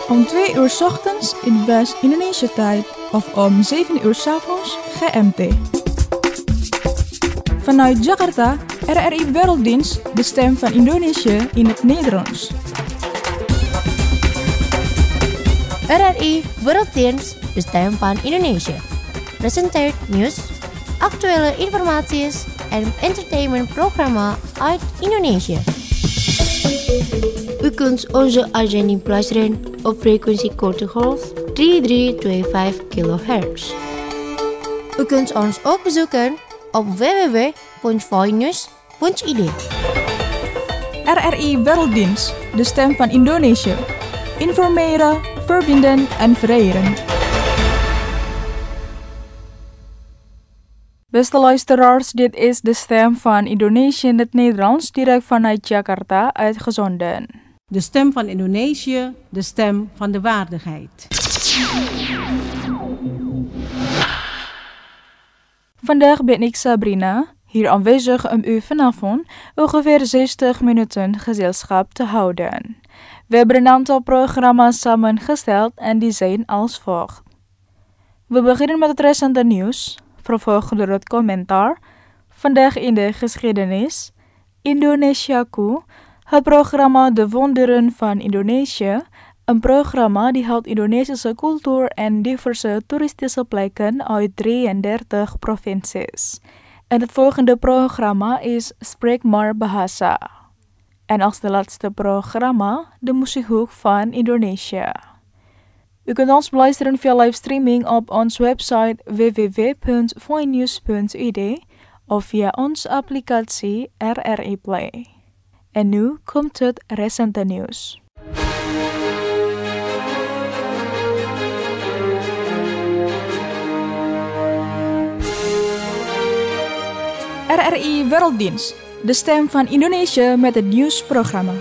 Om 2 uur 's ochtends in West-Indonesia tijd of om 7 uur 's avonds GMT. Vanuit Jakarta, RRI Werelddienst, de stem van Indonesië in het Nederlands. RRI Werelddienst, de stem van Indonesië. Presenteert nieuws, actuele informatie en entertainmentprogramma uit Indonesië. U kunt onze uitzending beluisteren op frequentie korte golf 3325 kHz. U kunt ons ook bezoeken op www.voinews.id. RRI Werelddienst, de stem van Indonesië. Informeren, verbinden en vereren. Beste luisteraars, dit is de stem van Indonesië in het Nederlands, direct vanuit Jakarta uitgezonden. De stem van Indonesië, de stem van de waardigheid. Vandaag ben ik Sabrina, hier aanwezig om u vanavond ongeveer 60 minuten gezelschap te houden. We hebben een aantal programma's samengesteld en die zijn als volgt. We beginnen met het recente nieuws, vervolgd door het commentaar, vandaag in de geschiedenis, Indonesiaku, het programma De Wonderen van Indonesië, een programma die houdt Indonesische cultuur en diverse toeristische plekken uit 33 provincies. En het volgende programma is Spreek maar Bahasa. En als de laatste programma, de muziekhoek van Indonesië. U kunt ons beluisteren via livestreaming op onze website www.voinews.id of via onze applicatie RRI Play. En nu komt het recente nieuws. RRI Werelddienst, de stem van Indonesië met het nieuwsprogramma.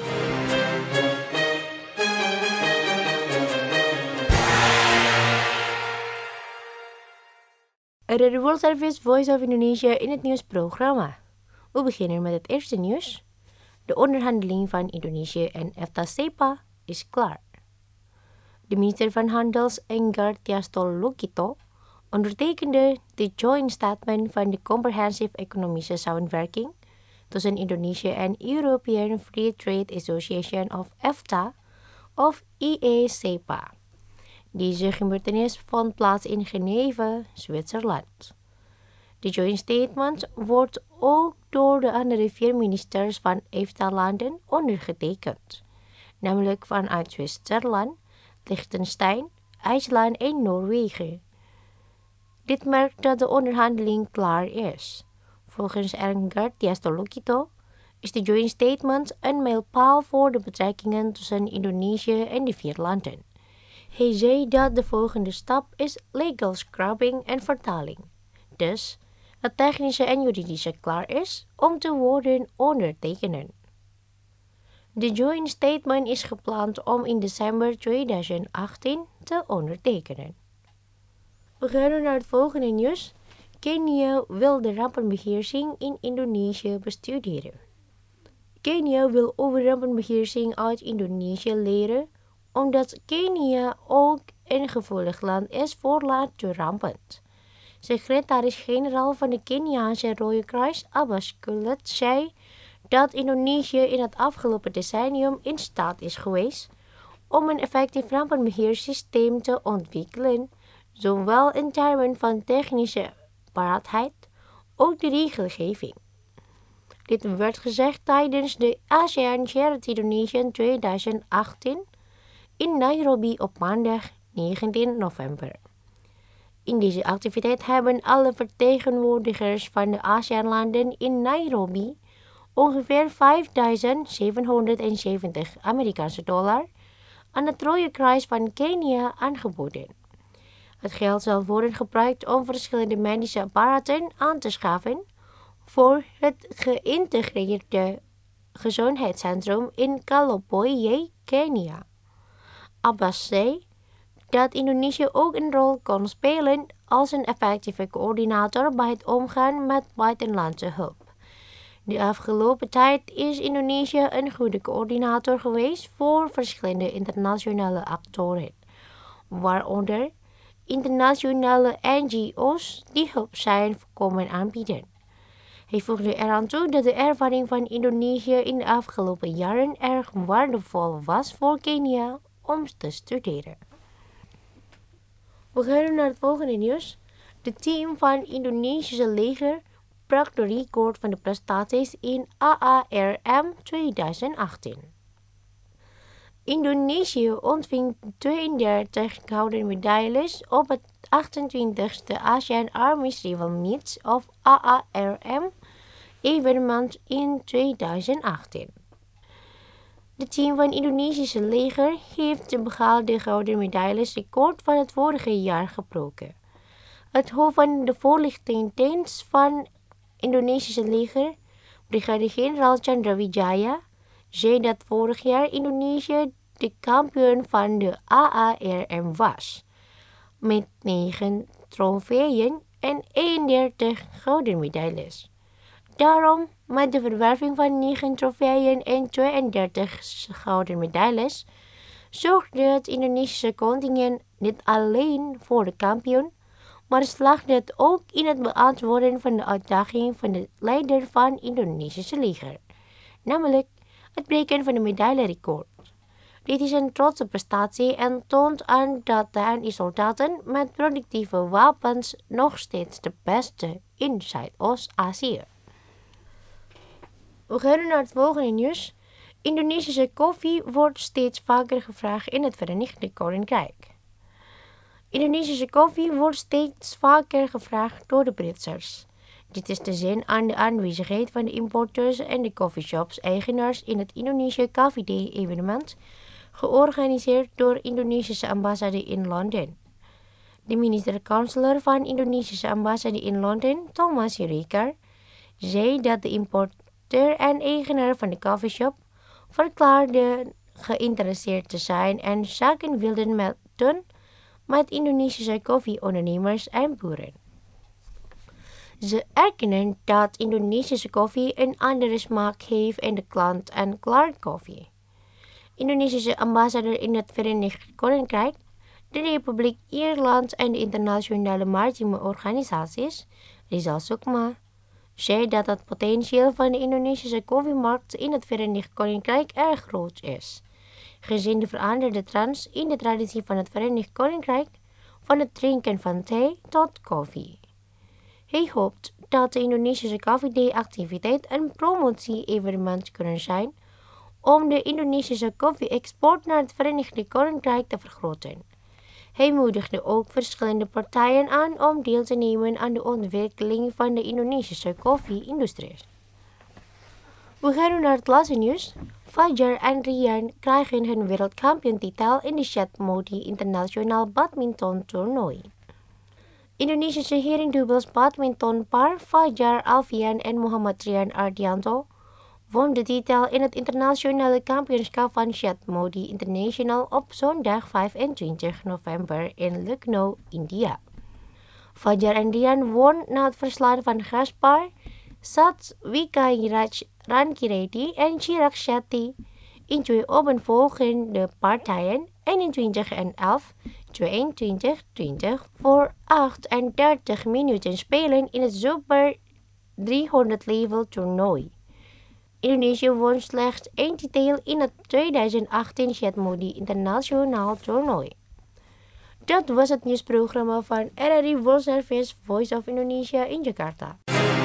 RRI World Service Voice of Indonesia in het nieuwsprogramma. We beginnen met het eerste nieuws. De onderhandeling van Indonesië en EFTA-CEPA is klaar. De minister van Handels Enggar Tias Lukito ondertekende de joint statement van de Comprehensive Economische Samenwerking tussen Indonesië en European Free Trade Association of EFTA of IE-CEPA. Deze gebeurtenis vond plaats in Geneve, Zwitserland. De joint statement wordt ook door de andere 4 ministers van EFTA-landen ondergetekend, namelijk vanuit Zwitserland, Liechtenstein, IJsland en Noorwegen. Dit merkt dat de onderhandeling klaar is. Volgens Enggar Tias Lukito is de joint statement een mijlpaal voor de betrekkingen tussen Indonesië en de 4 landen. Hij zei dat de volgende stap is legal scrubbing en vertaling. Dus het technische en juridische klaar is om te worden ondertekenen. De joint statement is gepland om in december 2018 te ondertekenen. We gaan naar het volgende nieuws. Kenia wil de rampenbeheersing in Indonesië bestuderen. Kenia wil over rampenbeheersing uit Indonesië leren, omdat Kenia ook een gevoelig land is voor natuurrampen. Secretaris-generaal van de Keniaanse Rode Kruis, Abbas Kulet, zei dat Indonesië in het afgelopen decennium in staat is geweest om een effectief rampenbeheersysteem te ontwikkelen, zowel in termen van technische paraatheid, ook de regelgeving. Dit werd gezegd tijdens de ASEAN Shared Indonesian 2018 in Nairobi op maandag 19 november. In deze activiteit hebben alle vertegenwoordigers van de ASEAN-landen in Nairobi ongeveer $5.770 Amerikaanse dollar aan het Rode Kruis van Kenia aangeboden. Het geld zal worden gebruikt om verschillende medische apparaten aan te schaffen voor het geïntegreerde gezondheidscentrum in Kalopoye, Kenia. Abbas zei dat Indonesië ook een rol kan spelen als een effectieve coördinator bij het omgaan met buitenlandse hulp. De afgelopen tijd is Indonesië een goede coördinator geweest voor verschillende internationale actoren, waaronder internationale NGO's die hulp zijn komen aanbieden. Hij voegde eraan toe dat de ervaring van Indonesië in de afgelopen jaren erg waardevol was voor Kenia om te studeren. We gaan naar het volgende nieuws. Het team van Indonesische leger brak de record van de prestaties in AARM 2018. Indonesië ontving 32 gouden medailles op het 28e ASEAN Army Civil Meets of AARM evenement in 2018. Het team van Indonesische leger heeft de behaalde gouden medailles record van het vorige jaar gebroken. Het hoofd van de voorlichtingsdienst van Indonesische leger, brigade-generaal Chandrawijaya, zei dat vorig jaar Indonesië de kampioen van de AARM was, met 9 trofeeën en 31 gouden medailles. Daarom, met de verwerving van 9 trofeeën en 32 gouden medailles, zorgde het Indonesische contingent niet alleen voor de kampioen, maar slaagde het ook in het beantwoorden van de uitdaging van de leider van het Indonesische leger, namelijk het breken van de medaillerecord. Dit is een trotse prestatie en toont aan dat de soldaten met productieve wapens nog steeds de beste in Zuidoost-Azië. We gaan naar het volgende nieuws. Indonesische koffie wordt steeds vaker gevraagd in het Verenigd Koninkrijk. Indonesische koffie wordt steeds vaker gevraagd door de Britsers. Dit is te zien aan de aanwezigheid van de importeurs en de coffeeshops-eigenaars in het Indonesia Coffee Day evenement, georganiseerd door de Indonesische ambassade in Londen. De minister-kanselier van de Indonesische ambassade in Londen, Thomas Siregar, zei dat de importeur en eigenaar van de coffeeshop verklaarde geïnteresseerd te zijn en zaken wilden doen met Indonesische koffieondernemers en boeren. Ze erkennen dat Indonesische koffie een andere smaak heeft in de klant en klaar koffie. Indonesische ambassadeur in het Verenigd Koninkrijk, de Republiek Ierland en de internationale maritieme organisaties, Rizal Sukma, zei dat het potentieel van de Indonesische koffiemarkt in het Verenigd Koninkrijk erg groot is, gezien de veranderde trends in de traditie van het Verenigd Koninkrijk, van het drinken van thee tot koffie. Hij hoopt dat de Indonesische Coffee Day activiteit een promotie-evenement kunnen zijn om de Indonesische koffie-export naar het Verenigd Koninkrijk te vergroten. Hij moedigde ook verschillende partijen aan om deel te nemen aan de ontwikkeling van de Indonesische koffie-industrie. We gaan nu naar het laatste nieuws. Fajar en Rian krijgen hun wereldkampioentitel in de Syed Modi International Badminton Toernooi. Indonesische herendubbels badmintonpaar Fajar Alfian en Muhammad Rian Ardianto won de titel in het internationale kampioenschap van Syed Modi International op zondag 25 november in Lucknow, India. Fajar en Rian won na het verslaan van gastpaar Satvikairaj Rankireddy en Chirag Shetty in 2 opeenvolgende partijen 21 en 11, 22-20 voor 38 minuten spelen in het Super 300 level toernooi. Indonesië won slechts 1 titel in het 2018 Syed Modi Internationaal toernooi. Dat was het nieuwsprogramma van RRI World Service Voice of Indonesia in Jakarta.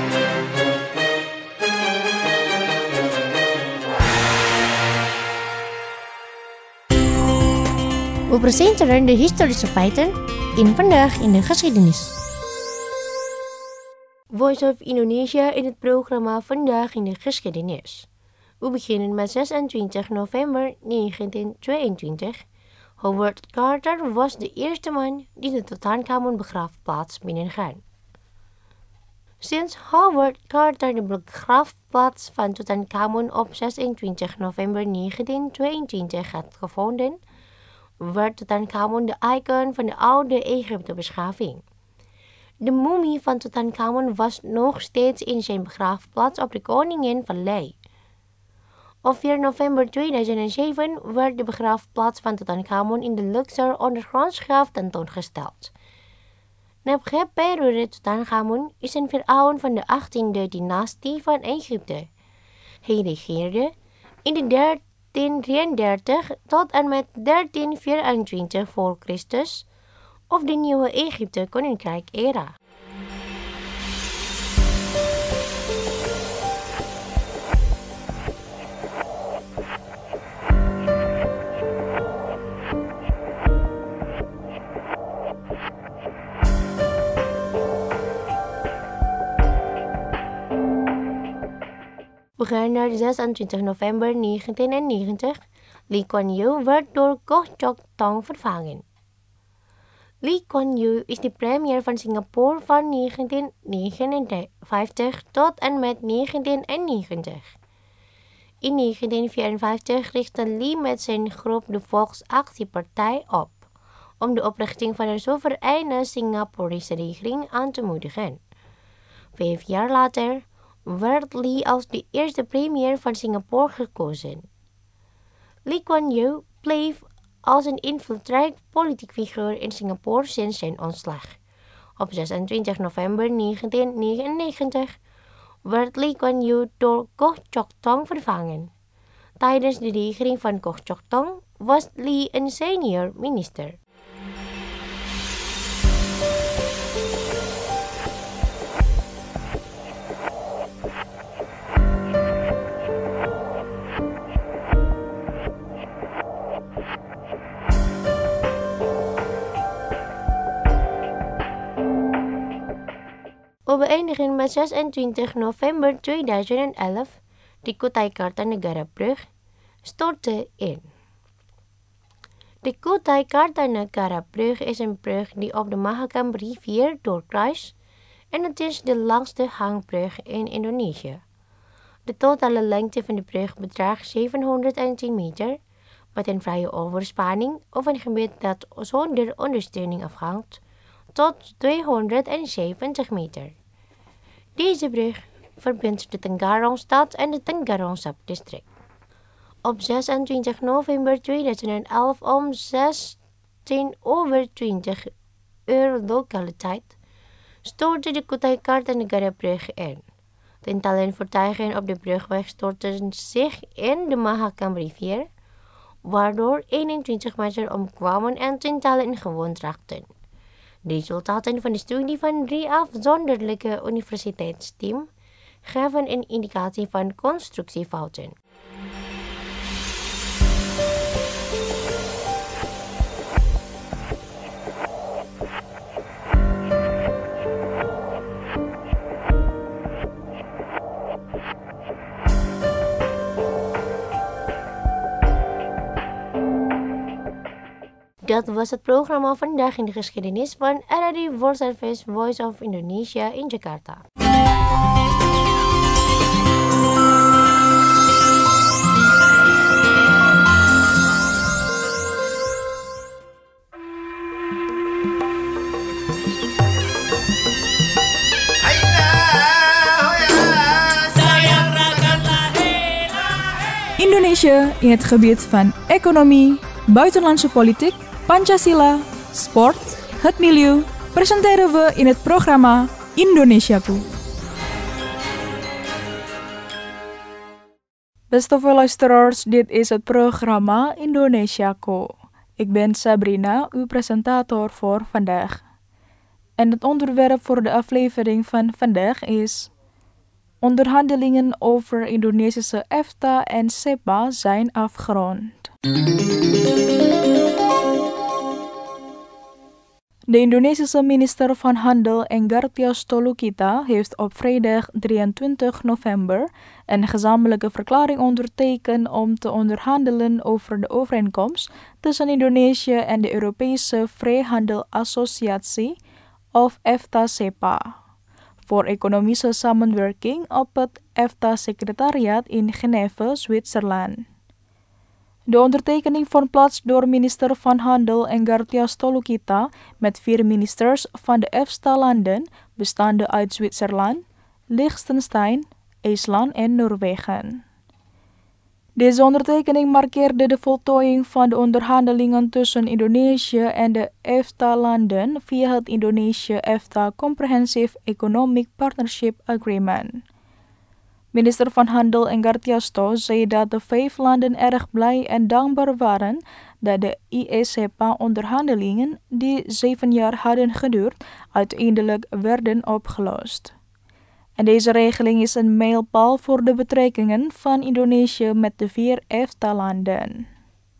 We presenteren de historische feiten in Vandaag in de Geschiedenis. Voice of Indonesia in het programma Vandaag in de Geschiedenis. We beginnen met 26 november 1922. Howard Carter was de eerste man die de Tutankhamun begraafplaats binnengaan. Sinds Howard Carter de begraafplaats van Tutankhamun op 26 november 1922 had gevonden, werd Tutankhamun de icon van de oude Egypte beschaving. De mummie van Tutankhamon was nog steeds in zijn begraafplaats op de Koninginvallei. Op 4 november 2007 werd de begraafplaats van Tutankhamon in de Luxor ondergrondsgraf tentoongesteld. Nebkheperure Tutankhamon is een veraon van de 18e dynastie van Egypte. Hij regeerde in de 1333 tot en met 1324 voor Christus of de Nieuwe Egypte Koninkrijk era. We gaan naar 26 november 1990. Lee Kuan Yew werd door Goh Chok Tong vervangen. Lee Kuan Yew is de premier van Singapore van 1959 tot en met 1991. In 1954 richtte Lee met zijn groep de Volksactiepartij op, om de oprichting van een soevereine Singaporese regering aan te moedigen. 5 jaar later werd Lee als de eerste premier van Singapore gekozen. Lee Kuan Yew bleef als een invloedrijk politiek figuur in Singapore sinds zijn ontslag. Op 26 november 1999 werd Lee Kuan Yew door Goh Chok Tong vervangen. Tijdens de regering van Goh Chok Tong was Lee een senior minister. We beëindigen met 26 november 2011. De Kutai Kartanegara-brug stortte in. De Kutai Kartanegara-brug is een brug die op de Mahakam-rivier doorkruist en het is de langste hangbrug in Indonesië. De totale lengte van de brug bedraagt 710 meter, met een vrije overspanning of een gebied dat zonder ondersteuning afhangt, tot 270 meter. Deze brug verbindt de Tenggarong-stad en de Tenggarong-subdistrict. Op 26 november 2011 om 16:20 lokale tijd stortte de Kutai Kartanegara-brug in. Tientallen voertuigen op de brugweg stortten zich in de Mahakam-rivier, waardoor 21 mensen omkwamen en tientallen gewond raakten. De resultaten van de studie van 3 afzonderlijke universiteitsteams geven een indicatie van constructiefouten. Dat was het programma Vandaag in de Geschiedenis van RRI World Service Voice of Indonesia in Jakarta. Indonesia in het gebied van economie, buitenlandse politiek, Pancasila, sport, het milieu, presenteren we in het programma Indonesiaku. Beste luisteraars, dit is het programma Indonesiaku. Ik ben Sabrina, uw presentator voor vandaag. En het onderwerp voor de aflevering van vandaag is: onderhandelingen over Indonesische EFTA en CEPA zijn afgerond. De Indonesische minister van Handel Enggartios Tolukita heeft op vrijdag 23 november een gezamenlijke verklaring ondertekend om te onderhandelen over de overeenkomst tussen Indonesië en de Europese Vrijhandelassociatie of EFTA-CEPA voor economische samenwerking op het EFTA-secretariaat in Genève, Zwitserland. De ondertekening vond plaats door minister van Handel Engartia Stolokita met 4 ministers van de EFTA-landen, bestaande uit Zwitserland, Liechtenstein, IJsland en Noorwegen. Deze ondertekening markeerde de voltooiing van de onderhandelingen tussen Indonesië en de EFTA-landen via het Indonesië-EFTA Comprehensive Economic Partnership Agreement. Minister van Handel Engartia Sto zei dat de 5 landen erg blij en dankbaar waren dat de IE-SEPA-onderhandelingen, die 7 jaar hadden geduurd, uiteindelijk werden opgelost. En deze regeling is een mijlpaal voor de betrekkingen van Indonesië met de 4 EFTA-landen.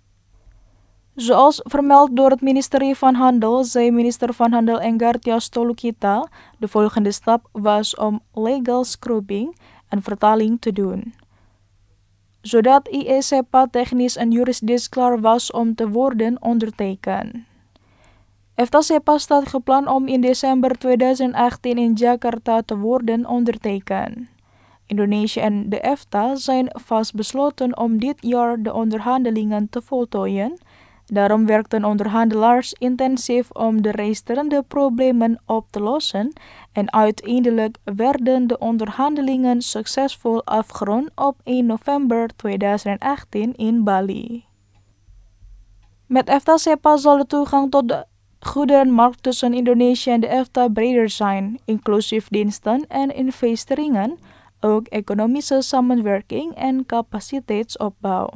Zoals vermeld door het ministerie van Handel, zei minister van Handel Engartia Stolokita, de volgende stap was om legal scrubbing en vertaling te doen, zodat IE-SEPA technisch en juridisch klaar was om te worden ondertekend. EFTA-SEPA staat gepland om in december 2018 in Jakarta te worden ondertekend. Indonesië en de EFTA zijn vastbesloten om dit jaar de onderhandelingen te voltooien. Daarom werkten onderhandelaars intensief om de resterende problemen op te lossen en uiteindelijk werden de onderhandelingen succesvol afgerond op 1 november 2018 in Bali. Met EFTA-SEPA zal de toegang tot de goederenmarkt tussen Indonesië en de EFTA breder zijn, inclusief diensten en investeringen, ook economische samenwerking en capaciteitsopbouw.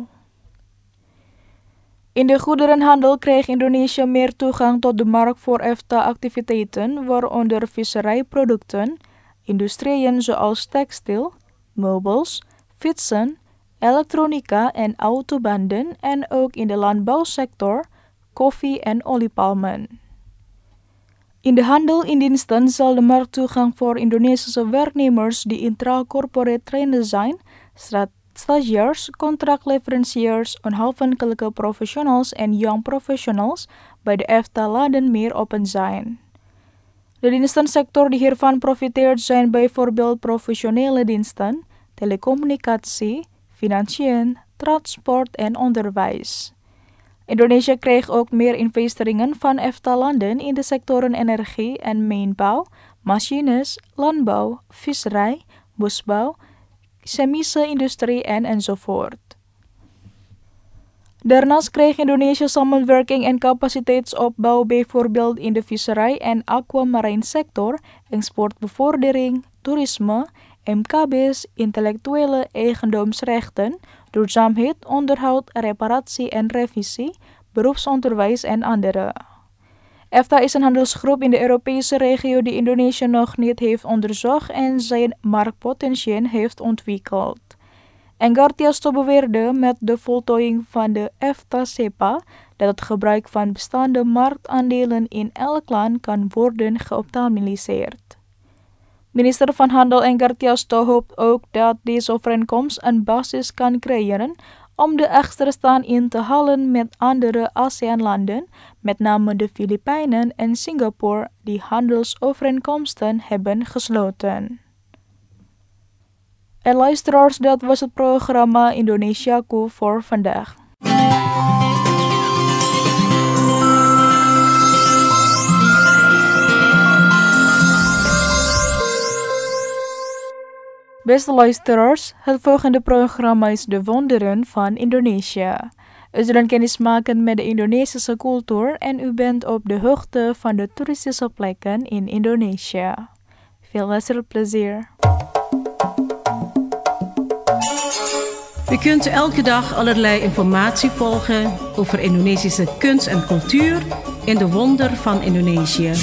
In de goederenhandel kreeg Indonesië meer toegang tot de markt voor EFTA-activiteiten, waaronder visserijproducten, industrieën zoals textiel, meubels, fietsen, elektronica en autobanden en ook in de landbouwsector, koffie en oliepalmen. In de handel in diensten zal de markttoegang voor Indonesische werknemers die intra-corporate trained zijn, stagiairs, contractleveranciers, onafhankelijke professionals en young professionals bij de EFTA-landen meer open zijn. De dienstensector die hiervan profiteert zijn bijvoorbeeld professionele diensten, telecommunicatie, financiën, transport en onderwijs. Indonesië kreeg ook meer investeringen van EFTA-landen in de sectoren energie en mijnbouw, machines, landbouw, visserij, bosbouw, chemische industrie enzovoort. Daarnaast kreeg Indonesië samenwerking en capaciteitsopbouw bijvoorbeeld in de visserij en aquamarine sector, exportbevordering, toerisme, MKB's, intellectuele eigendomsrechten, duurzaamheid, onderhoud, reparatie en revisie, beroepsonderwijs en andere. EFTA is een handelsgroep in de Europese regio die Indonesië nog niet heeft onderzocht en zijn marktpotentieel heeft ontwikkeld. Engartia Sto beweerde met de voltooiing van de EFTA-SEPA dat het gebruik van bestaande marktaandelen in elk land kan worden geoptimaliseerd. Minister van Handel Engartia Sto hoopt ook dat deze overeenkomst een basis kan creëren om de achterstand in te halen met andere ASEAN-landen, met name de Filipijnen en Singapore, die handelsovereenkomsten hebben gesloten. En luisteraars, dat was het programma Indonesiaku voor vandaag. Beste luisteraars, het volgende programma is De Wonderen van Indonesië. U zult kennis maken met de Indonesische cultuur en u bent op de hoogte van de toeristische plekken in Indonesië. Veel luisterplezier. U kunt elke dag allerlei informatie volgen over Indonesische kunst en cultuur in De Wonder van Indonesië.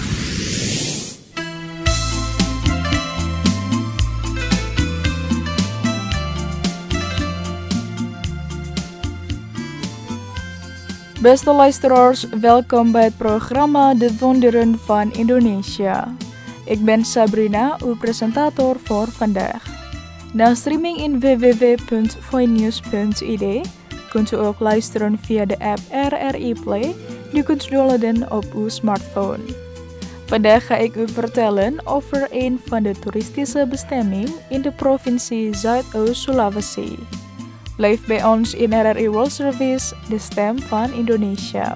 Beste luisteraars, welkom bij het programma De Wonderen van Indonesië. Ik ben Sabrina, uw presentator voor vandaag. Na streaming in www.voinews.id kunt u ook luisteren via de app RRI Play, die kunt downloaden op uw smartphone. Vandaag ga ik u vertellen over een van de toeristische bestemmingen in de provincie Zuidoost-Sulawesi. Blijf bij ons in RRI World Service, de stem van Indonesia.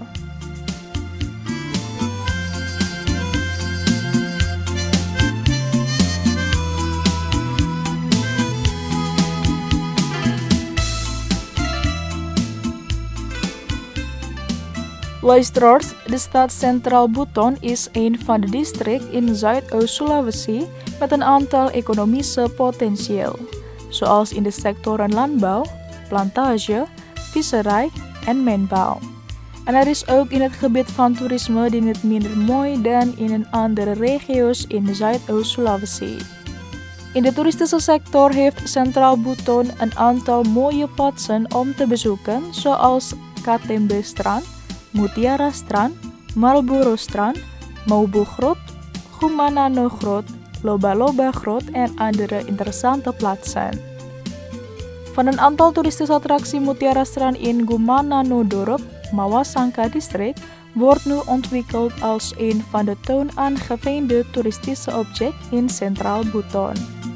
Luisteraars, de stad Centraal Buton is een van de districten in Zuidoost-Sulawesi met een aantal economische potentieel, zoals in de sectoren landbouw, plantage, visserij en mijnbouw. En er is ook in het gebied van toerisme die niet minder mooi dan in andere regio's in Zuidoost-Sulawesi. In de toeristische sector heeft Centraal Buton een aantal mooie plaatsen om te bezoeken, zoals Katembe Strand, Mutiara Strand, Marlboro Strand, Maubo Grot, Gumanano Grot, Loba-Loba Grot en andere interessante plaatsen. Van een aantal toeristische attracties Mutiara Strand in Gumanano Dorp, Mawasangka District, wordt nu ontwikkeld als een van de toonaangevende toeristische objecten in Centraal Buton.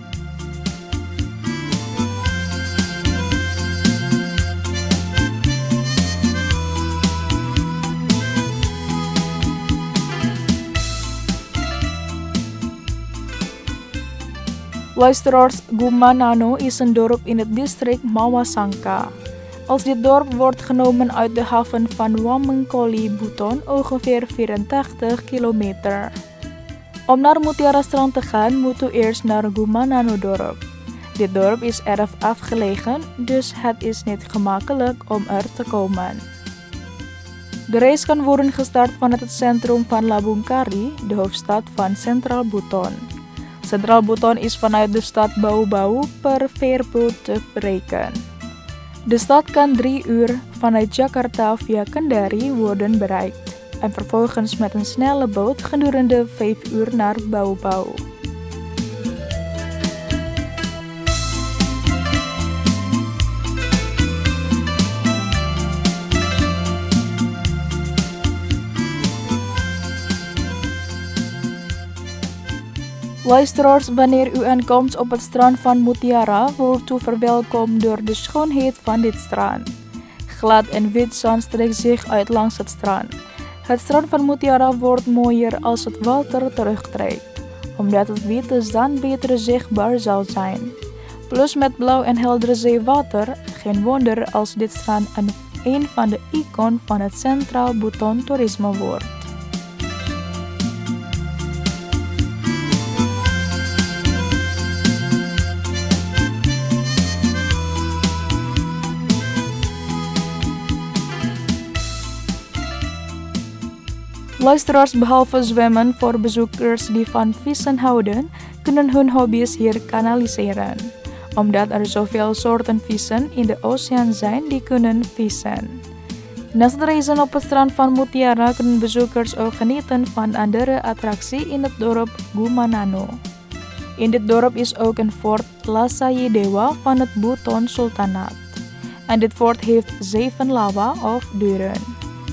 Luisteraars, Gumanano is een dorp in het district Mawasangka. Als dit dorp wordt genomen uit de haven van Wamengkoli, Buton, ongeveer 84 kilometer. Om naar Mutiara Strand te gaan, moet u eerst naar Gumanano dorp. Dit dorp is erg afgelegen, dus het is niet gemakkelijk om er te komen. De reis kan worden gestart vanuit het centrum van Labungkari, de hoofdstad van Centraal Buton. Centraal Buton is vanuit de stad Bau-Bau per veerboot te bereiken. De stad kan 3 uur vanuit Jakarta via Kendari worden bereikt en vervolgens met een snelle boot gedurende 5 uur naar Bau-Bau. Luisteraars, wanneer u aankomt op het strand van Mutiara, wordt u verwelkomd door de schoonheid van dit strand. Glad en wit zand strekt zich uit langs het strand. Het strand van Mutiara wordt mooier als het water terugtrekt, omdat het witte zand beter zichtbaar zal zijn. Plus met blauw en heldere zeewater, geen wonder als dit strand een van de iconen van het Centraal Buton toerisme wordt. Luisteraars, behalve zwemmen voor bezoekers die van vissen houden, kunnen hun hobby's hier kanaliseren. Omdat er zoveel soorten vissen in de oceaan zijn die kunnen vissen. Naast het reizen op het strand van Mutiara kunnen bezoekers ook genieten van andere attracties in het dorp Gumanano. In dit dorp is ook een fort Lasayi Dewa van het Buton Sultanaat. En dit fort heeft 7 lawa of deuren.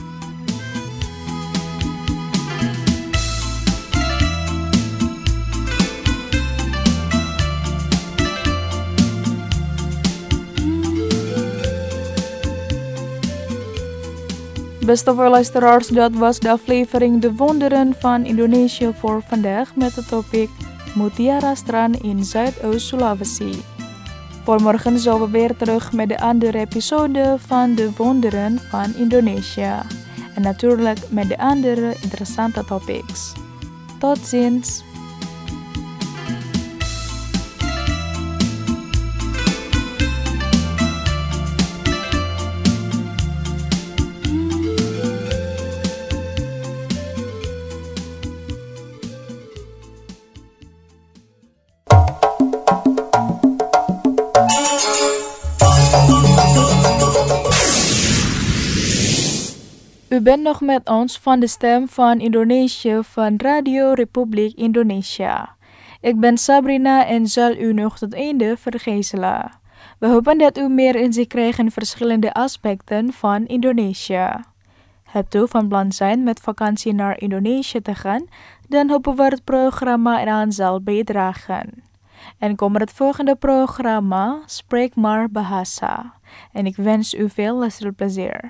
Beste luisteraars, dat was de aflevering De Wonderen van Indonesië voor vandaag met het topic Mutiara Strand in Zuidoost-Sulawesi. Voor morgen zijn we weer terug met de andere episode van De Wonderen van Indonesië. En natuurlijk met de andere interessante topics. Tot ziens! U bent nog met ons van de Stem van Indonesië van Radio Republiek Indonesia. Ik ben Sabrina en zal u nog tot einde vergezelen. We hopen dat u meer inzicht krijgt in verschillende aspecten van Indonesië. Hebt u van plan zijn met vakantie naar Indonesië te gaan, dan hopen we het programma eraan zal bijdragen. En kom het volgende programma, Spreek maar Bahasa. En ik wens u veel luisterplezier.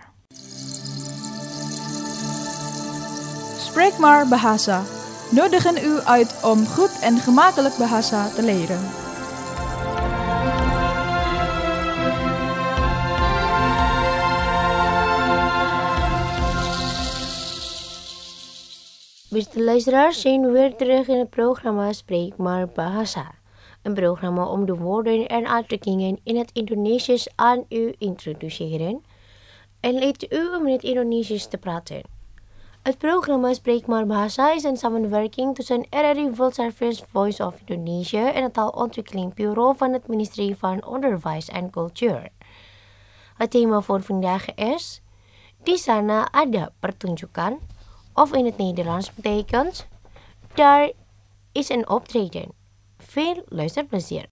Spreek maar Bahasa. Nodigen u uit om goed en gemakkelijk Bahasa te leren. Beste luisteraars, zijn we weer terug in het programma Spreek maar Bahasa. Een programma om de woorden en uitdrukkingen in het Indonesisch aan u introduceren en leert u om in het Indonesisch te praten. Het programma Spreek maar Bahasa is een samenwerking tussen RRI World Service Voice of Indonesia en het Taalontwikkelingsbureau van het ministerie van Onderwijs en Cultuur. Het thema voor vandaag is Di sana ada pertunjukan, of in het Nederlands betekent daar is een optreden. Veel luisterplezier.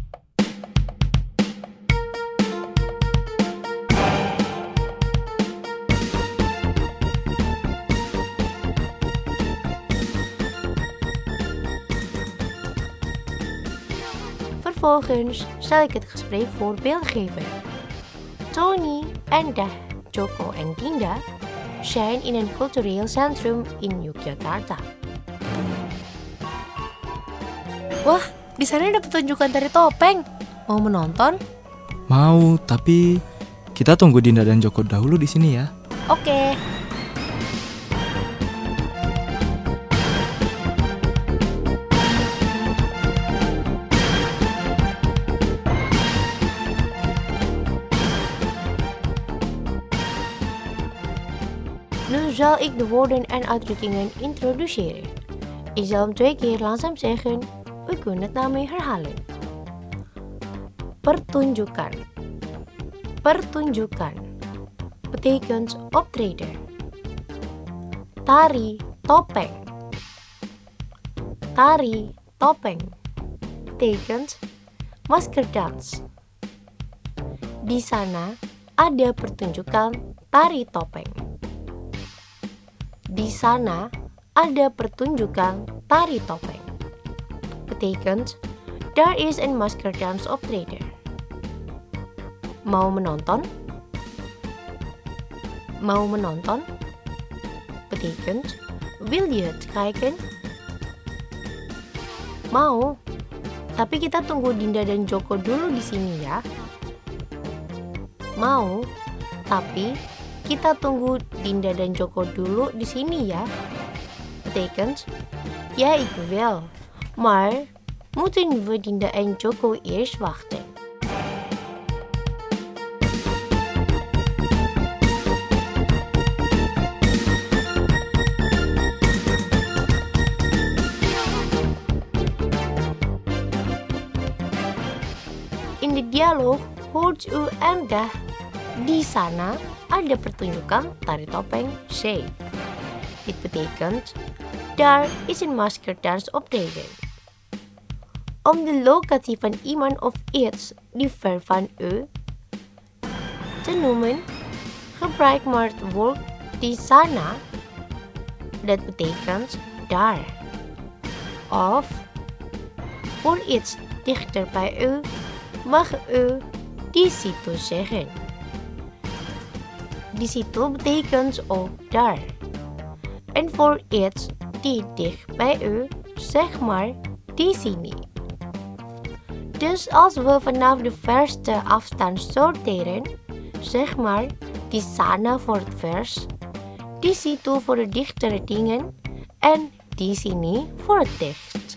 Vervolgens zal ik het gespreekvoorbeeld geven. Tony, Endah, Joko en Dinda zijn in een cultureel centrum in Yogyakarta. Wah, di sana ada pertunjukan tari topeng. Mau menonton? Mau, tapi kita tunggu Dinda dan Joko dahulu di sini ya. Oke. Nu zal ik de woorden en uitdrukkingen introduceren. Ik zal hem 2 keer langzaam zeggen. U kunt het na mij herhalen. Pertunjukan. Pertunjukan betekent optreden. Tari topeng. Tari topeng betekent maskerdans. Di sana ada pertunjukan tari topeng. Di sana ada pertunjukan tari topeng. Betekent, daar is een maskerdans optreden. Mau menonton? Mau menonton? Betekent, wil je het kijken? Mau, tapi kita tunggu Dinda dan Joko dulu di sini ya. Mau, tapi kita tunggu Dinda dan Joko dulu di sini ya. Betekent, ja ik wil, maar moeten we Dinda en Joko eerst wachten. In de dialoog hoort u Endah, di sana ada pertunjukan tari topeng C. Dit betekent, daar is een maskerdans optreden. Om de locatie van iemand of iets die ver van u te noemen, gebruik maar het woord di sana. Dat betekent daar. Of voor iets dichter bij u mag u di situ zeggen. Di situ betekent ook daar. En voor iets die dicht bij u, zeg maar di sini. Dus als we vanaf de verste afstand sorteren, zeg maar di sana voor het vers, di situ voor de dichtere dingen en di sini voor het dicht.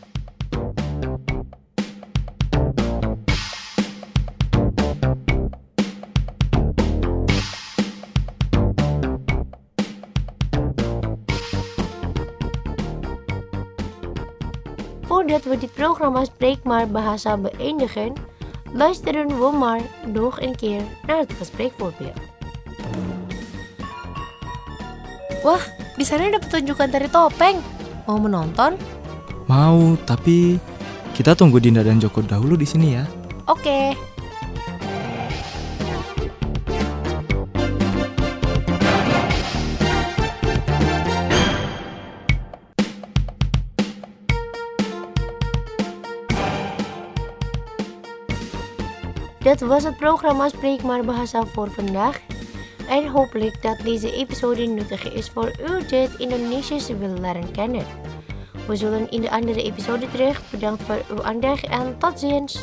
Voordat we dit programma Spreek maar Bahasa beëindigen, luisteren we maar nog een keer naar het gespreekvoorbeeld. Wah, di sana ada pertunjukan tari topeng. Mau menonton? Mau, tapi kita tunggu Dinda dan Joko dahulu di sini ya. Oke. Dat was het programma Spreek maar Bahasa voor vandaag. En hopelijk dat deze episode nuttig is voor u die het Indonesisch wil leren kennen. We zullen in de andere episode terug. Bedankt voor uw aandacht en tot ziens.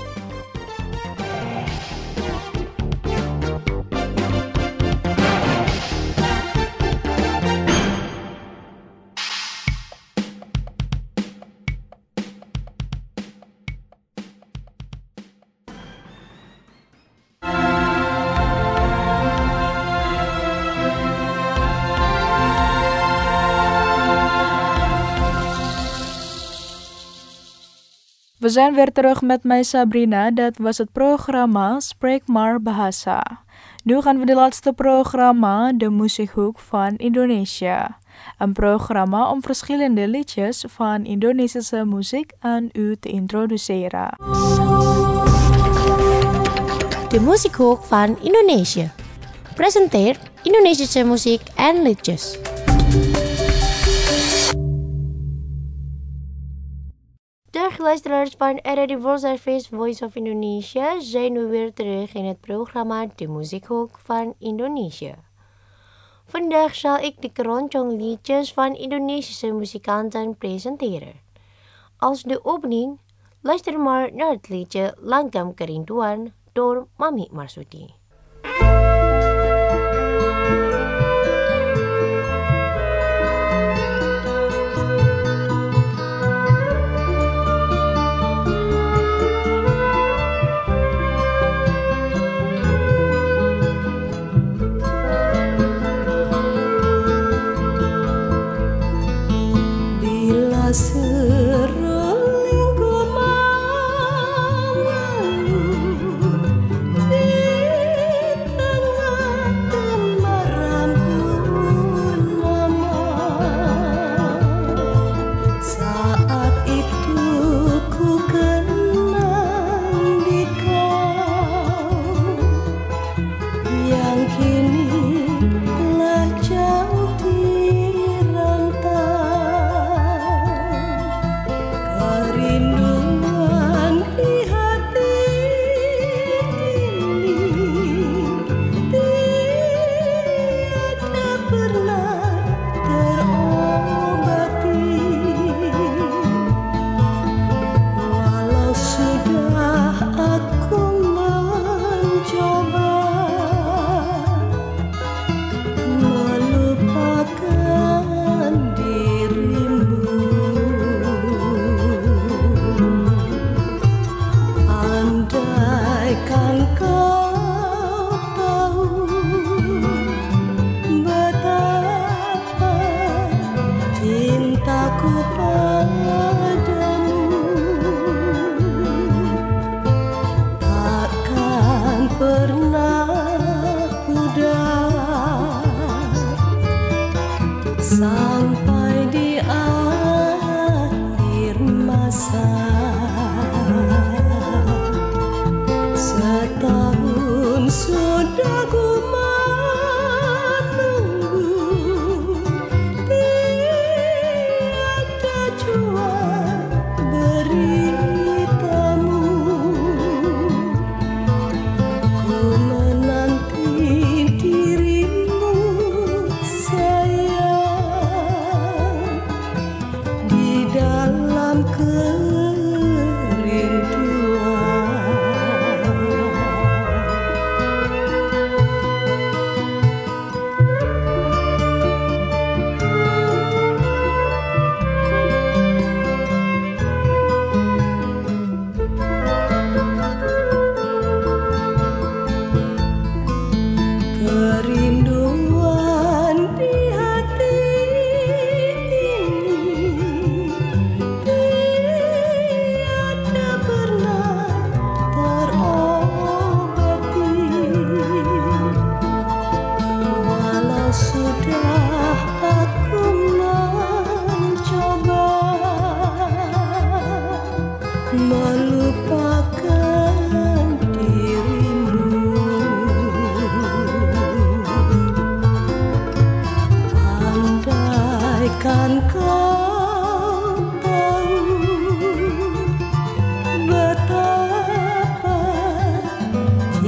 We zijn weer terug met mij Sabrina. Dat was het programma Spreek maar Bahasa. Nu gaan we de laatste programma, de Muziekhoek van Indonesië. Een programma om verschillende liedjes van Indonesische muziek aan u te introduceren. De Muziekhoek van Indonesië presenteert Indonesische muziek en liedjes. Dag luisteraars van RRD World Service Voice of Indonesia, zijn we weer terug in het programma De Muziekhoek van Indonesië. Vandaag zal ik de keroncong liedjes van Indonesische muzikanten presenteren. Als de opening, luister maar naar het liedje Langgam Kerinduan door Mami Marsudi. Sampai di akhir masa, setahun sudah ku menunggu, tiada jua beritamu. Ku menanti dirimu sayang, di dalam kerinduan di hati ini tiada pernah terobati, walau sudah aku mencoba melupakan dirimu. Andaikan kau tahu betapa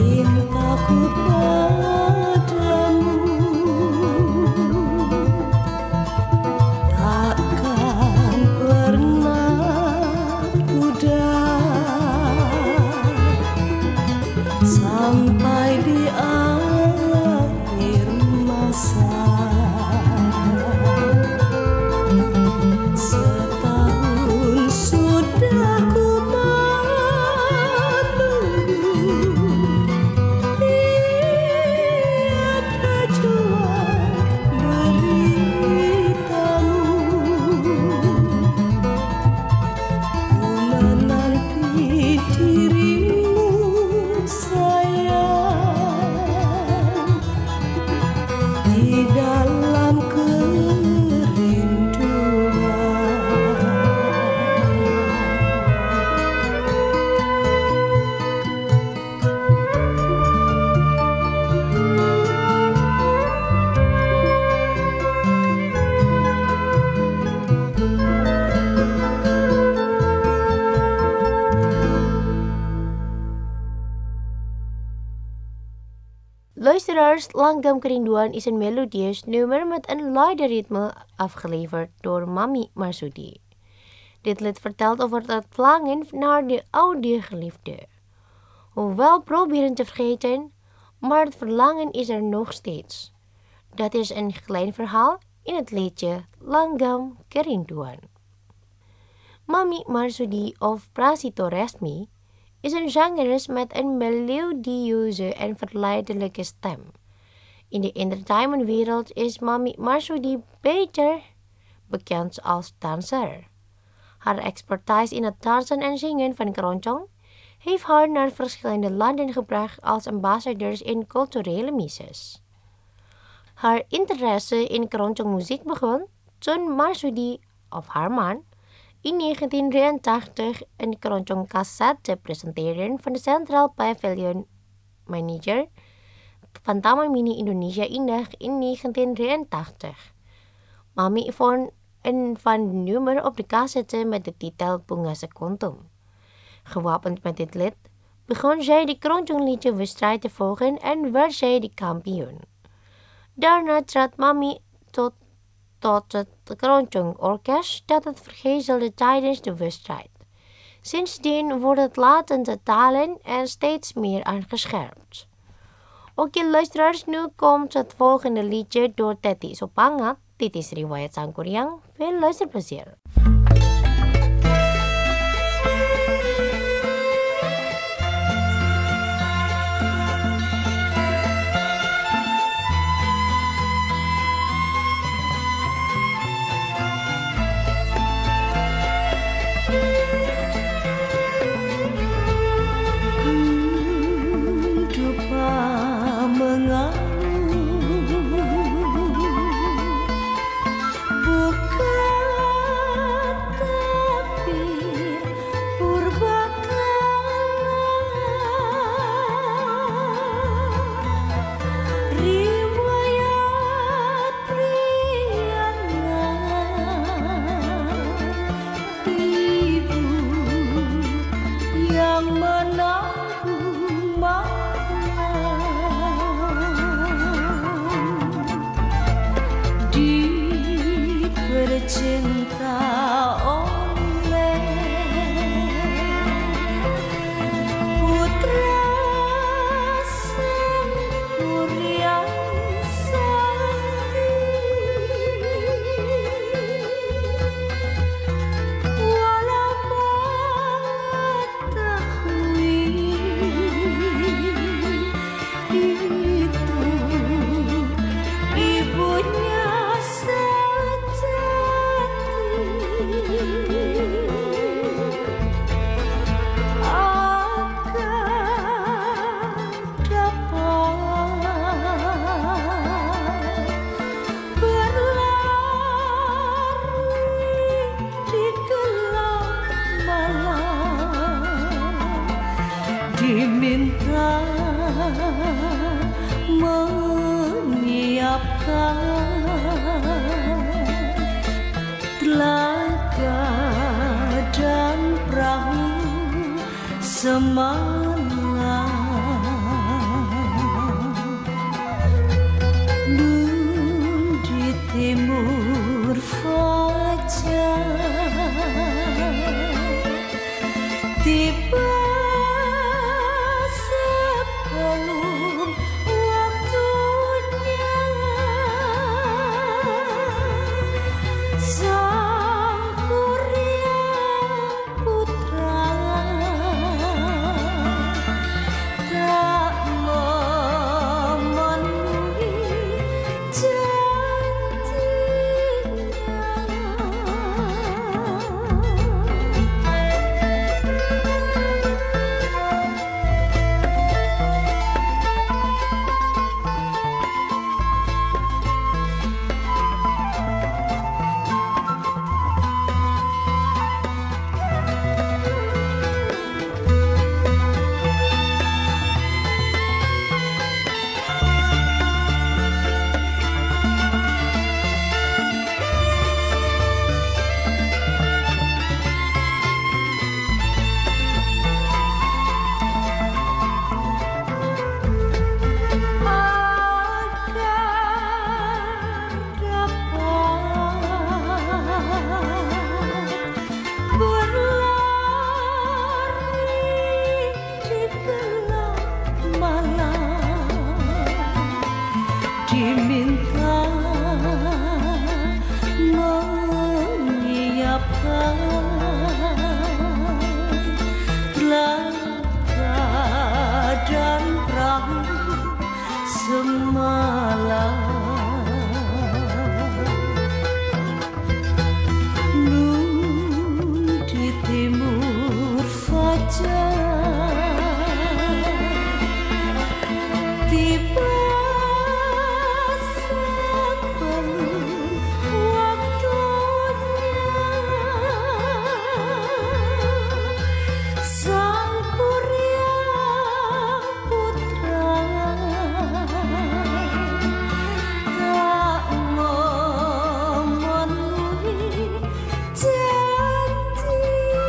luisteraars, Langgam Kerinduan is een melodieus nummer met een luide ritme afgeleverd door Mami Marsudi. Dit lied vertelt over het verlangen naar de oude geliefde. Hoewel proberen te vergeten, maar het verlangen is er nog steeds. Dat is een klein verhaal in het liedje Langgam Kerinduan. Mami Marsudi of Prasito Resmi is een zangeres met een melodieuze en verleidelijke stem. In de entertainmentwereld is Mami Marsudi beter bekend als danser. Haar expertise in het dansen en zingen van keroncong heeft haar naar verschillende landen gebracht als ambassadeurs in culturele missies. Haar interesse in keroncongmuziek begon toen Marsudi of haar man in 1983 een keroncongcassette presenteerden van de Central Pavilion Manager van Taman Mini Indonesia Indah in 1983. Mami vond een van de nummer op de cassette met de titel Bunga Sekuntum. Gewapend met dit lied begon zij de keroncongliedje wedstrijd te volgen en werd zij de kampioen. Daarna trad Mami tot het keroncongorkest dat het vergezelde tijdens de wedstrijd. Sindsdien wordt het latente talen er steeds meer aangescherpt. Oké luisteraars, nu komt het volgende liedje door Teti Sopangat. Dit is Riwayat Sangkuriang. Veel luisterplezier. Diminta menyiapkan telaga dan perahu semalam. Nun di timur fajar tiba sebelum waktunya. Sang Kurya Putra dan perahu semalam nun di timur fajar tiba sebelum waktunya sang Kurya putra tak memenuhi janjinya.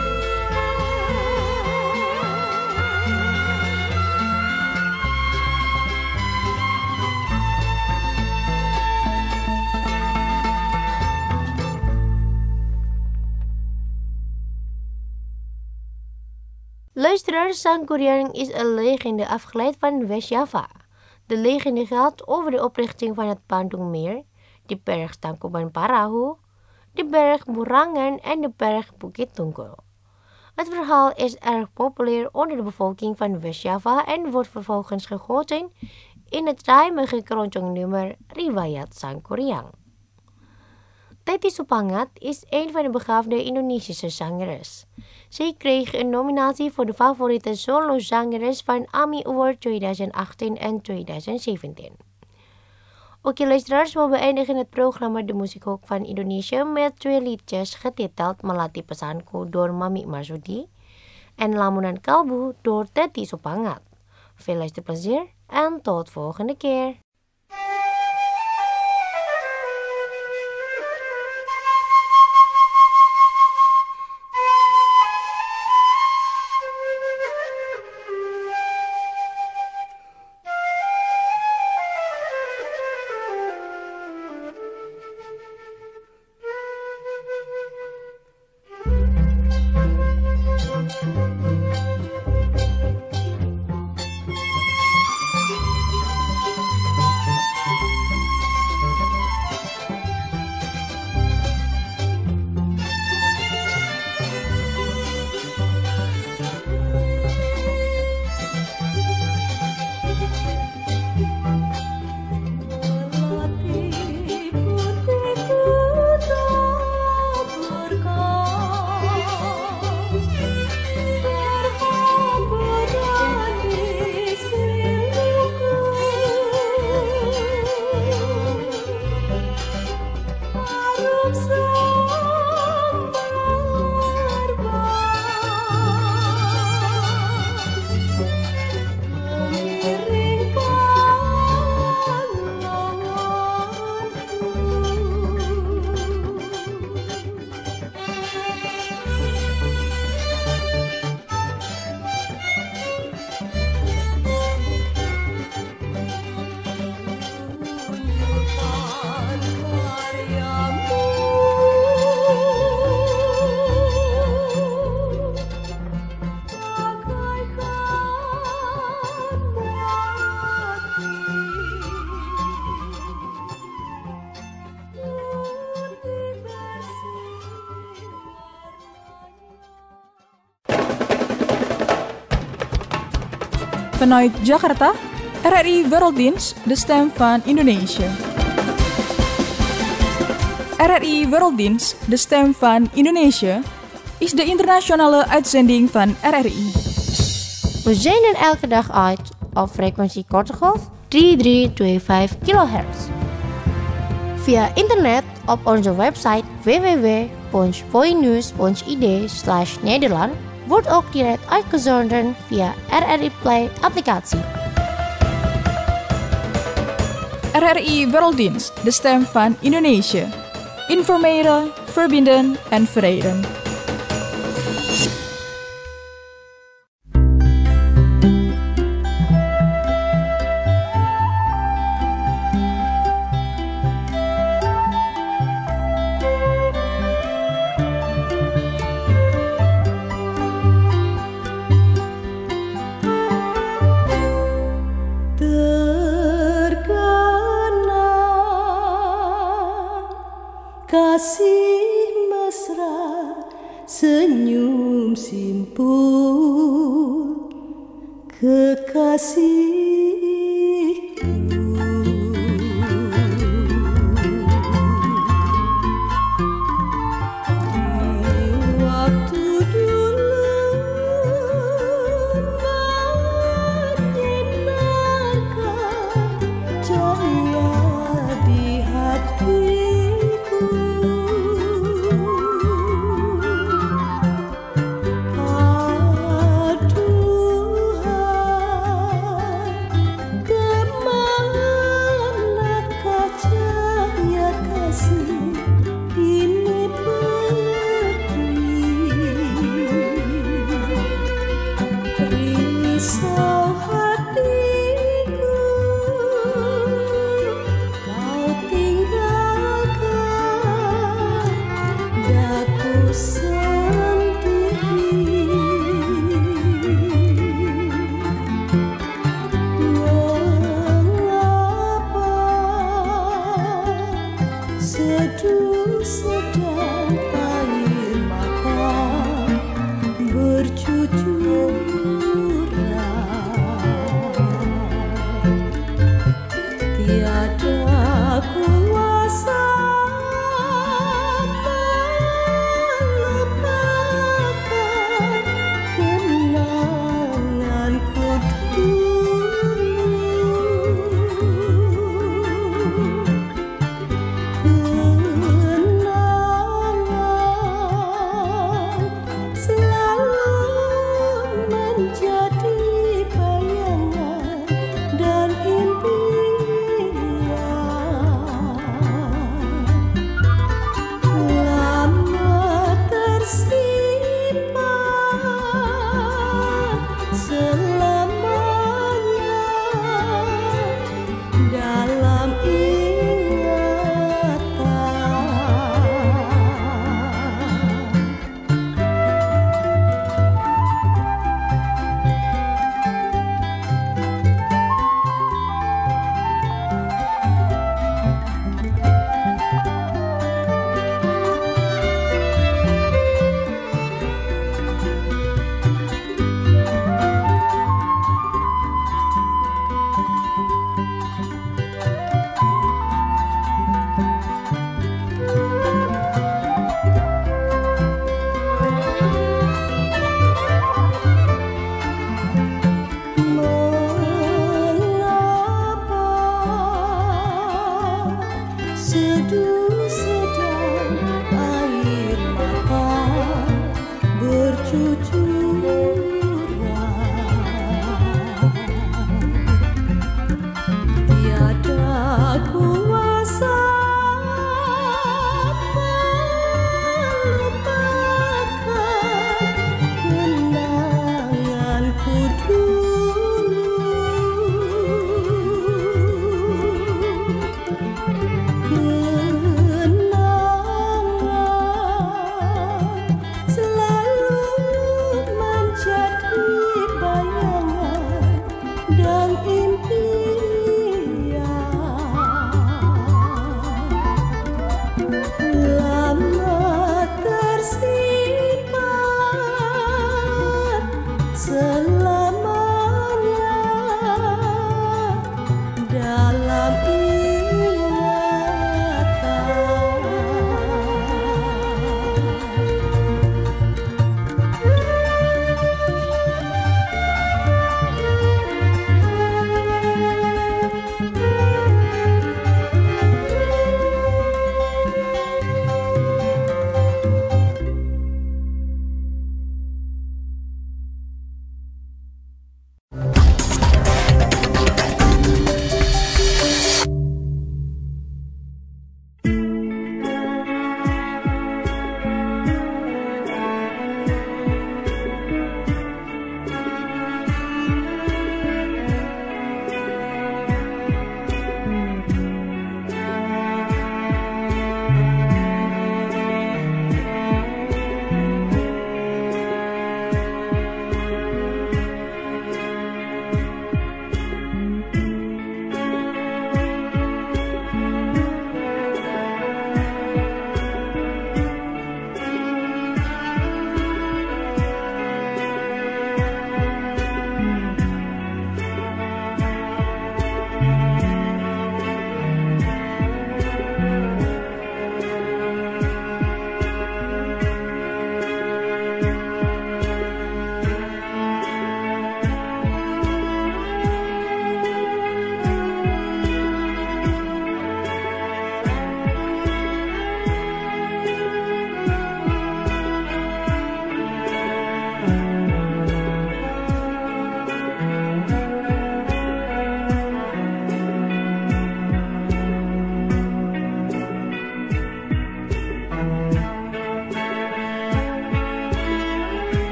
Luisteraar, Sangkuriang is een legende afgeleid van West-Java. De legende gaat over de oprichting van het Bandungmeer, de berg Tangkuban Parahu, de berg Burangan en de berg Bukit Tunggal. Het verhaal is erg populair onder de bevolking van West-Java en wordt vervolgens gegoten in het ruimige keroncong-nummer Riwayat Sangkuriang. Teti Supangat is een van de begaafde Indonesische zangeres. Zij kreeg een nominatie voor de favoriete solo-zangeres van AMI Award 2018 en 2017. Oké luisteraars, we beëindigen het programma De Muziekhoek van Indonesië met 2 liedjes getiteld Melati Pesanku door Mami Marsudi en Lamunan Kalbu door Teti Supangat. Veel luisterplezier en tot volgende keer. Vanuit Jakarta, RRI Werelddienst, de stem van Indonesië. RRI Werelddienst, de stem van Indonesië, is de internationale uitzending van RRI. We zenden elke dag uit op frequentie korte golf 3325 kHz. Via internet op onze website www.voinews.id/Nederland wordt ook direct uitgezonden via RRI Play applicatie. RRI Werelddienst, de stem van Indonesië. Informeren, verbinden en verenigen. Terkenal kasih mesra, senyum simpul kekasihku. Di waktu dulu menyimarkan cahaya di hatiku. Aduhai,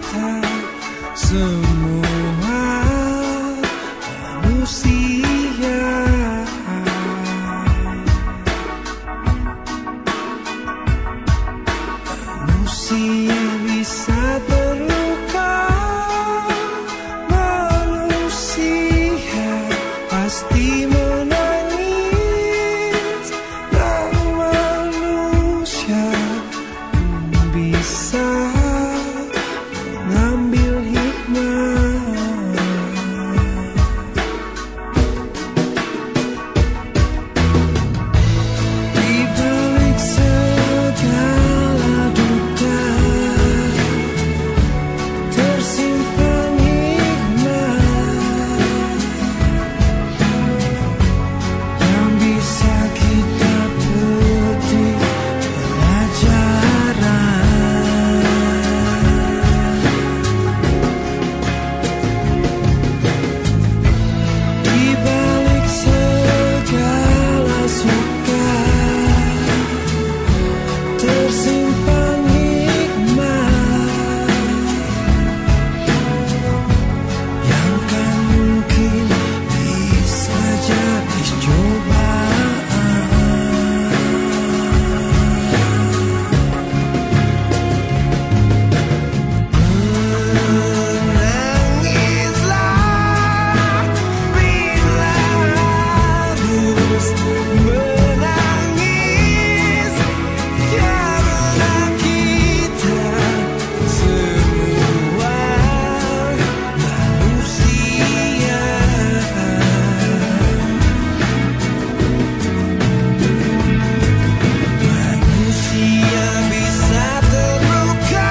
kita semua manusia. Manusia bisa terluka, manusia pasti menangis, dan manusia bisa mengambil hikmah. Di balik segala duka tersimpan hikmah yang bisa kita petik pelajaran. Di balik segala suka tersimpan hikmah yang kan mungkin bisa jadi cobaan. Menangislah bila harus menangis, karena kita semua manusia. Manusia bisa terluka,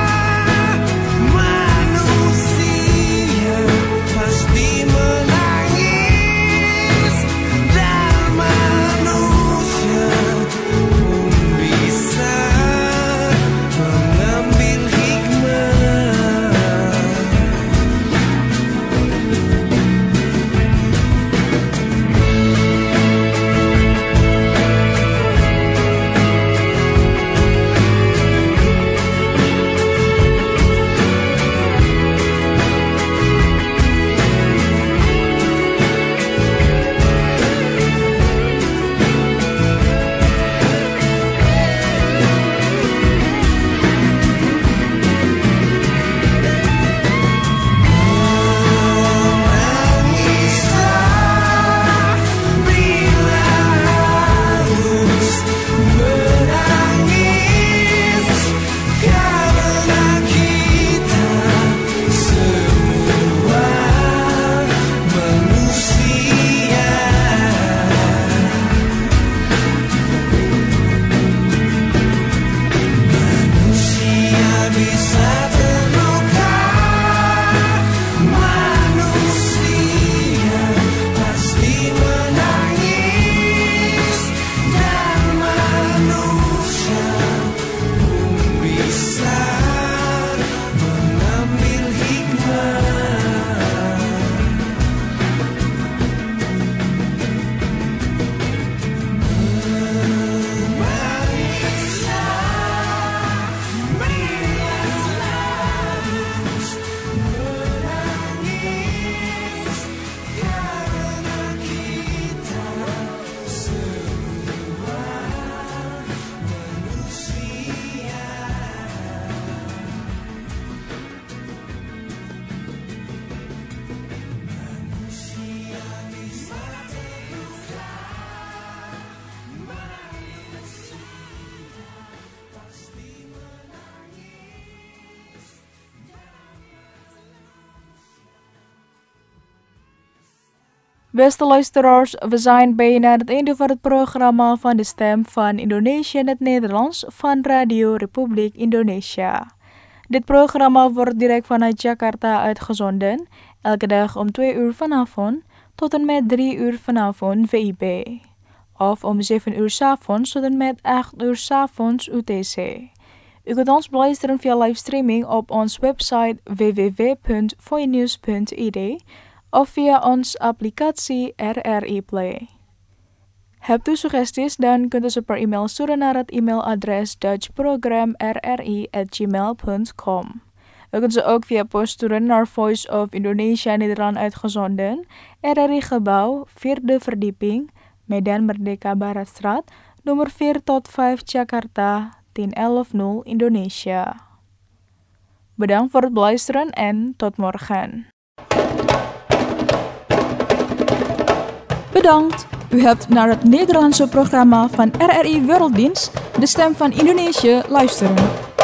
manusia pasti menangis, dan manusia pun bisa mengambil hikmah. Menangislah bila harus menangis, karena kita semua manusia. Manusia bisa terluka, manusia pasti menangis, dan manusia pun bisa mengambil hikmah. Beste luisteraars, we zijn bijna aan het einde van het programma van de Stem van Indonesië in het Nederlands van Radio Republiek Indonesia. Dit programma wordt direct vanuit Jakarta uitgezonden, elke dag om 2 uur vanavond tot en met 3 uur vanavond WIB. Of om 7 uur 's avonds tot en met 8 uur 's avonds UTC. U kunt ons beluisteren via livestreaming op ons website www.voinews.id of via ons applicatie RRI Play. Hebt u suggesties, dan kunt u ze per e-mail sturen naar het e-mailadres dutchprogram@rri@gmail.com. U kunt ze ook via post sturen naar Voice of Indonesia Nederland uitgezonden, RRI Gebouw, 4e verdieping, Medan Merdeka Baratstraat, nomor 4 tot 5 Jakarta, 10110 Indonesia. Bedankt voor het beluisteren en tot morgen. Bedankt! U hebt naar het Nederlandse programma van RRI Werelddienst, de stem van Indonesië, luisteren.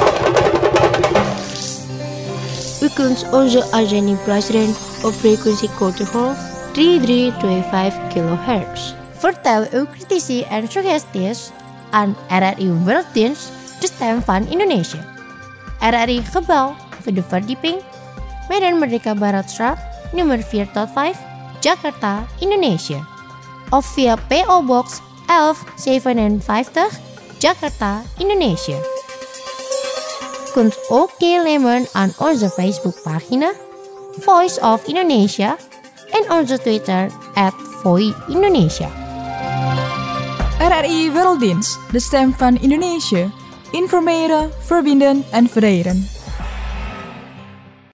U kunt onze uitzending beluisteren op frequentie Kortegolf 3325 kHz. Vertel uw critici en suggesties aan RRI Werelddienst, de stem van Indonesië. RRI Gebouw, 4e verdieping, Medan Merdeka Baratstraat, nummer 4 tot 5, Jakarta, Indonesië. Of via PO Box 1157, Jakarta, Indonesië. Kunt ook deelnemen aan onze Facebookpagina Voice of Indonesia en onze Twitter @VoiIndonesia. RRI Werelddienst, de stem van Indonesië. Informeren, verbinden en verenigen.